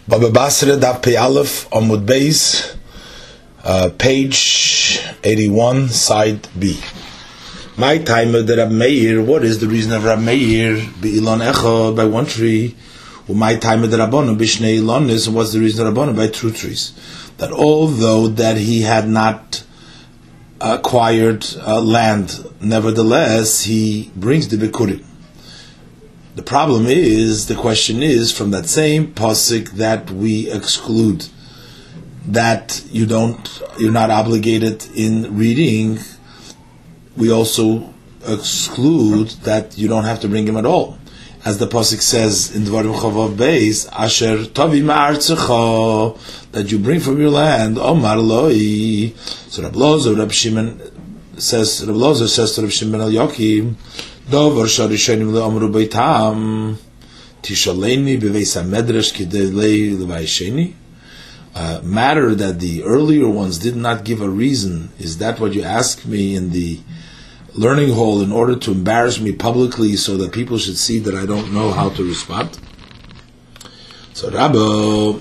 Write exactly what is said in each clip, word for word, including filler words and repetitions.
Baba Basra Daf Pei Aleph Amud Beis, uh, page eighty-one, side B. My time of the Rab Meir. What is the reason of Rab Meir? Be'ilon Echad, by one tree. My time of the Rabbanon Bishnei Ilonis. And what's the reason of Rabbanon? By two trees. That although that he had not acquired uh, land, nevertheless he brings the Bikurim. The problem is, the question is, from that same pasuk that we exclude that you don't, you're not obligated in reading, we also exclude that you don't have to bring him at all. As the pasuk says in Dvarim Chavav Beis, Asher Tavi Ma'artzecha, that you bring from your land, Omar Loi. So Rab Lozer, Rab Shimon says, Rab Lozer says to Rab Shimon El Yokim, Dover Sharishanim le'omru beitam tishaleni beveis hamedrash kidei levayisheni. Matter that the earlier ones did not give a reason. Is that what you asked me in the learning hall in order to embarrass me publicly so that people should see that I don't know how to respond? So Rabbi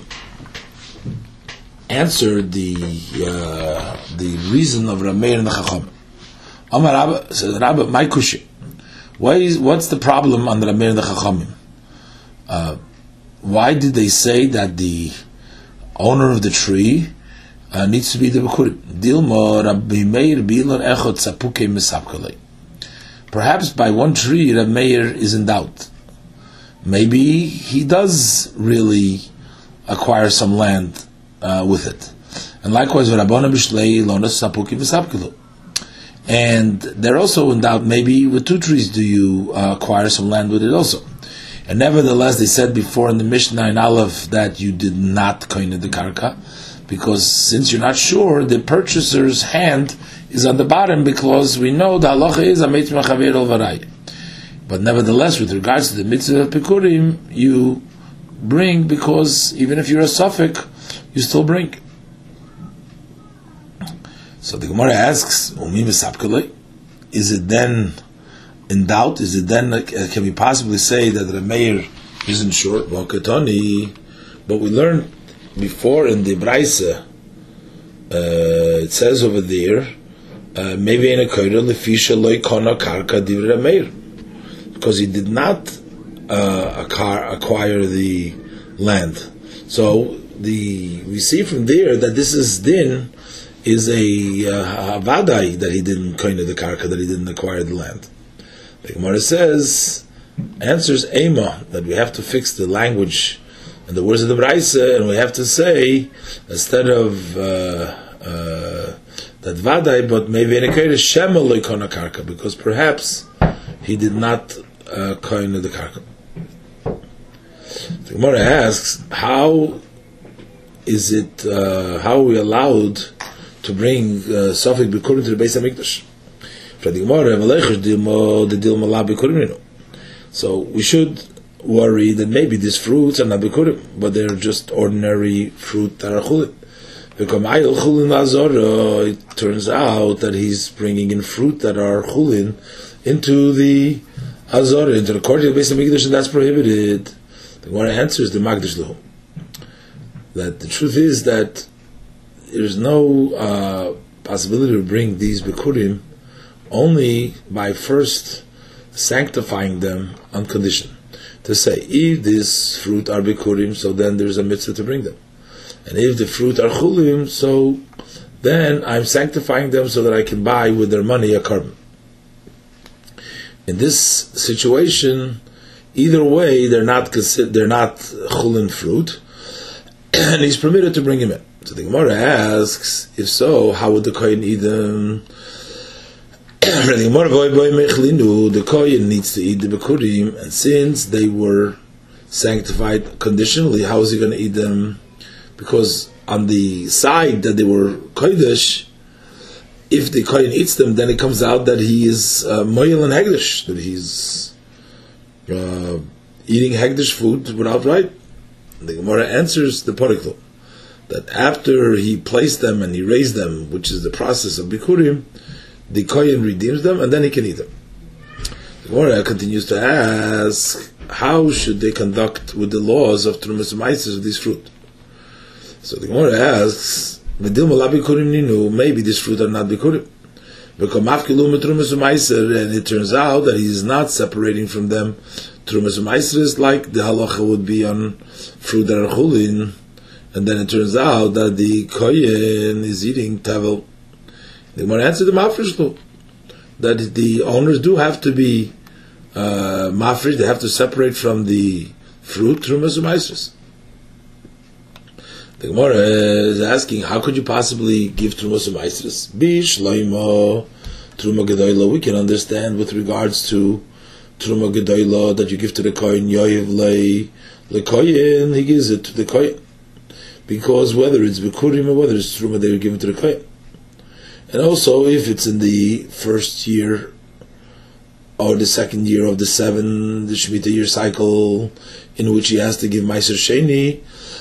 answered the uh, the reason of Rab Meir and the Chacham. Amar Rabbi says, Rabbi, my kushi. Why is, what's the problem on the Rab Meir and the Chachamim? Uh, why did they say that the owner of the tree uh, needs to be the Bikurim? Dilma Rabbi Meir bi'ilon echad tzapukei misapkalei. Perhaps by one tree Rab Meir is in doubt. Maybe he does really acquire some land uh, with it. And likewise, Rabbana Bishlei lonas tzapukei misapkalei. And they're also in doubt, maybe with two trees do you uh, acquire some land with it also. And nevertheless, they said before in the Mishnah in Aleph that you did not koine the karka, because since you're not sure, the purchaser's hand is on the bottom, because we know the halacha is amet mechaver al varay. But nevertheless, with regards to the mitzvah of Bikurim, you bring, because even if you're a suffix, you still bring. So the Gemara asks, is it then in doubt? Is it then, can we possibly say that the Meir isn't sure? But we learned before in the Braise, uh, it says over there, maybe in a koira lefisha loy kona karka divrei Meir, because he did not uh, acquire the land. So the we see from there that this is din. Is a uh, vadai that he didn't koine the karka, that he didn't acquire the land. The Gemara says, answers ema, that we have to fix the language and the words of the Braise, and we have to say instead of uh, uh, that vadai, but maybe in a case shemel loy kona karka, because perhaps he did not uh, koine the karka. The Gemara asks, how is it? Uh, how are we allowed to bring uh, Safik Bikurim to the Beis HaMikdash? So we should worry that maybe these fruits are not Bikurim, but they're just ordinary fruit that are Chulin. It turns out that he's bringing in fruit that are Chulin into the Azorah, into the court of the Beis HaMikdash, and that's prohibited. The Gemara answers the Magdash Lahu, that the truth is that there's no uh, possibility to bring these Bikurim only by first sanctifying them on condition. To say, if this fruit are Bikurim, so then there's a mitzvah to bring them. And if the fruit are Chulim, so then I'm sanctifying them so that I can buy with their money a carbon. In this situation, either way, they're not considered, they're not Chulin fruit, and he's permitted to bring him in. So the Gemara asks, if so, how would the Kohen eat them? The Kohen needs to eat the Bikurim, and since they were sanctified conditionally, how is he going to eat them? Because on the side that they were Kodesh, if the Kohen eats them, then it comes out that he is uh, Moyel and Hegdish, that he's uh, eating Hegdish food without right. The Gemara answers the Pariklo, that after he placed them and he raised them, which is the process of Bikurim, the Kohen redeems them and then he can eat them. The Gemara continues to ask, how should they conduct with the laws of Trumas Maiser of this fruit? So the Gemara asks, maybe this fruit are not bikurim. And it turns out that he is not separating from them. Trumas Maiser is like the halacha would be on fruit that are chulin, and then it turns out that the kohen is eating tavel. The Gemara answered the mafresh that the owners do have to be uh, mafresh; they have to separate from the fruit Trumas Maiser. The Gemara is asking, how could you possibly give Trumas Maiser? Bishloimo Truma Gedoyla. We can understand with regards to Truma Gedoyla that you give to the kohen yoyev le le kohen, he gives it to the kohen, because whether it's bikurim or whether it's Truma, they will give it to the kohen. And also, if it's in the first year or the second year of the seven, the Shemitah year cycle, in which he has to give Meiser Sheni,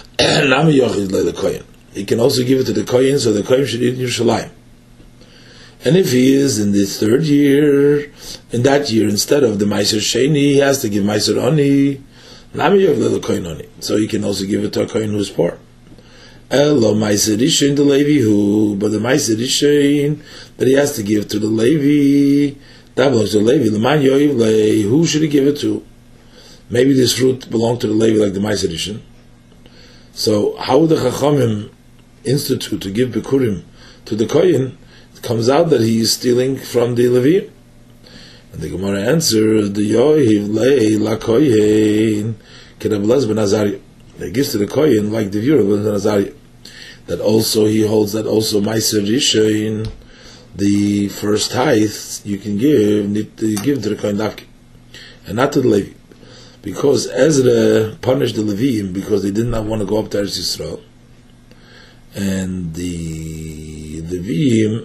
he can also give it to the kohen, so the kohen should eat in Yerushalayim. And if he is in the third year, in that year, instead of the Meiser Sheni, he has to give Meiser Oni, so he can also give it to a kohen who is poor. Elo Meiser Rishain the Levi who, but the Meiser Rishain that he has to give to the Levi, that belongs to the Levi. L'man yoyev le, who should he give it to? Maybe this fruit belonged to the Levi like the Meiser Rishain. So how would the Chachamim institute to give Bikurim to the Kohen? It comes out that he is stealing from the Levi. And the Gemara answers, the Yoyev le la Kohen K'Rabelaz ben Azariah. He gives to the Kohen like the viewer of ben Azariah. That also he holds that also Meiser Rishain, the first tithe you can give, need to give to the Kohen Nafki, and not to the Levi. Because Ezra punished the Leviim because they did not want to go up to Eretz Yisrael, and the Leviim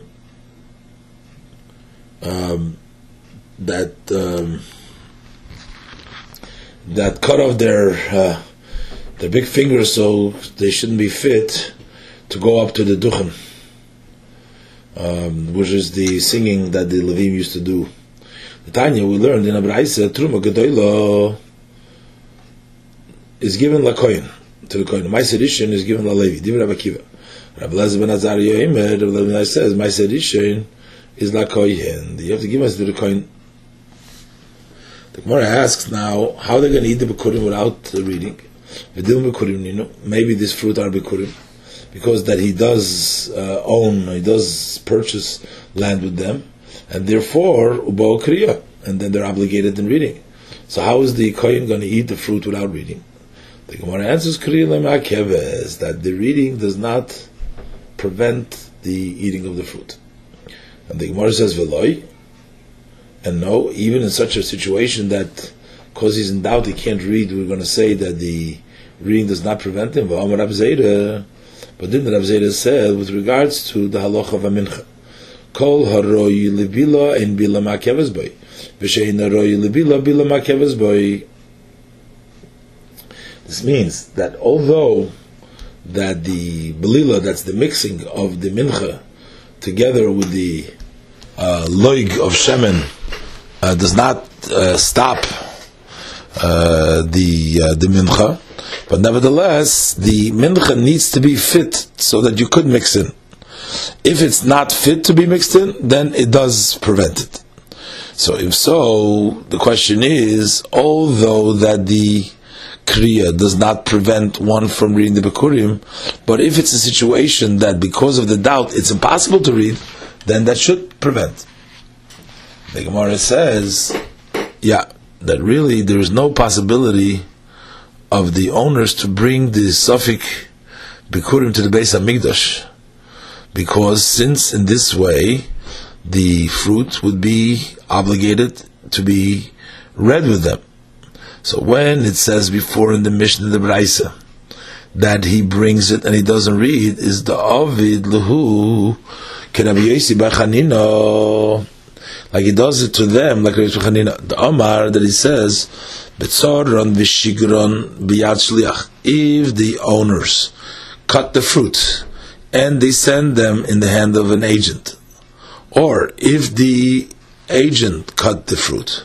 um, that um, that cut off their uh, their big fingers so they shouldn't be fit to go up to the Duchen, um, which is the singing that the Leviim used to do. The Tanya we learned in Abraisa Truma Gedoyla is given la kohen, to the kohen. Meiser Rishain is given la Levi. Divrei Rabbi Akiva. Rabbi Elazar ben Azariah Eimer, Rabbi Elazar says Meiser Rishain is la kohen. You have to give us to the kohen. The Gemara asks now how they're going to eat the bikurim without the reading. V'dil bikurim nino. Maybe this fruit are bikurim because that he does uh, own, he does purchase land with them, and therefore ubo kriya, and then they're obligated in reading. So how is the kohen going to eat the fruit without reading? The Gemara answers that the reading does not prevent the eating of the fruit. And the Gemara says Veloy, and no, even in such a situation that because he's in doubt he can't read, we're going to say that the reading does not prevent him. But then Rab Zera said with regards to the halacha of a mincha, Kol haroi libila and bila makevas boy, v'shein haroi libila bila makevas boy. This means that although that the belila, that's the mixing of the mincha together with the uh, loig of shemen, uh, does not uh, stop uh, the uh, the mincha, but nevertheless the mincha needs to be fit so that you could mix in. If it's not fit to be mixed in, then it does prevent it. So if so, the question is, although that the kriya does not prevent one from reading the Bikurim, but if it's a situation that because of the doubt it's impossible to read, then that should prevent. The Gemara says, yeah, that really there is no possibility of the owners to bring the Sufik Bikurim to the Beis HaMikdash, because since in this way the fruit would be obligated to be read with them. So when it says before in the Mishnah, the Braisa, that he brings it and he doesn't read, is the Ovid Lahu K'Rabbi Yosi bar Chanina, like he does it to them, like Rabbi Chanina. The Omar that he says, Betzoron v'shigron b'yad shliach. If the owners cut the fruit and they send them in the hand of an agent, or if the agent cut the fruit,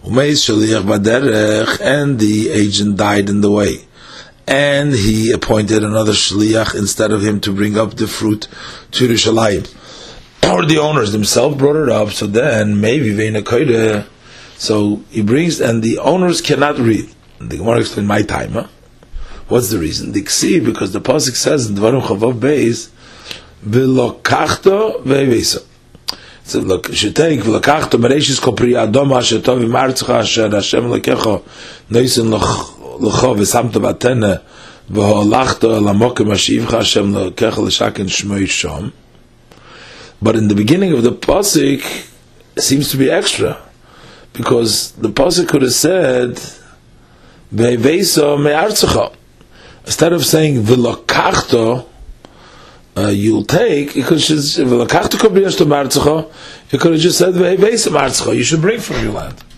and the agent died in the way. And he appointed another shliach instead of him to bring up the fruit to Yerushalayim. Or the owners themselves brought it up, so then maybe veina koide. So he brings, and the owners cannot read. The Gemara explained my time. Huh? What's the reason? The ksi, because the pasuk says in Dvarim Chavav Beis, v'lokachto ve'veso. So look, you should take v'lokachto mereshis kopri adoma asher tov imartzcha asher Hashem lekecho noisen lecho v'samto batene v'holachto lamokim ashivcha Hashem lekecho l'shaken shmoi shom. But in the beginning of the pasuk, it seems to be extra, because the pasuk could have said ve'veso me'artzcha. Instead of saying v'lokachto, uh, you'll take, because v'lokachto could be ashto martzcha, you could have just said ve'veso martzcha, you should bring from your land.